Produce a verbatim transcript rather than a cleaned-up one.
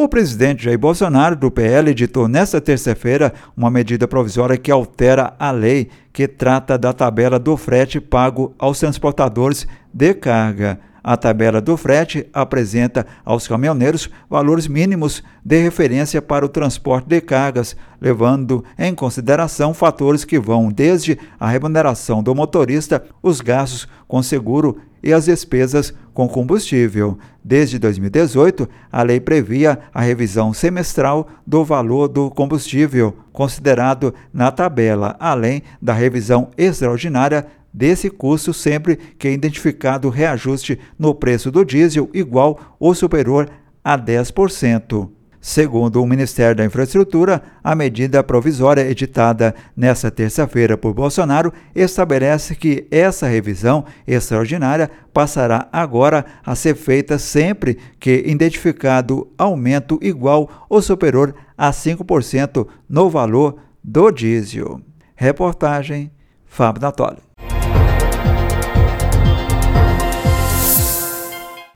presidente Jair Bolsonaro, do P L, editou nesta terça-feira uma medida provisória que altera a lei que trata da tabela do frete pago aos transportadores de carga. A tabela do frete apresenta aos caminhoneiros valores mínimos de referência para o transporte de cargas, levando em consideração fatores que vão desde a remuneração do motorista, os gastos com seguro e as despesas com combustível. Desde dois mil e dezoito, a lei previa a revisão semestral do valor do combustível considerado na tabela, além da revisão extraordinária desse custo sempre que é identificado reajuste no preço do diesel igual ou superior a dez por cento. Segundo o Ministério da Infraestrutura, a medida provisória editada nesta terça-feira por Bolsonaro estabelece que essa revisão extraordinária passará agora a ser feita sempre que identificado aumento igual ou superior a cinco por cento no valor do diesel. Reportagem Fábio Natoli.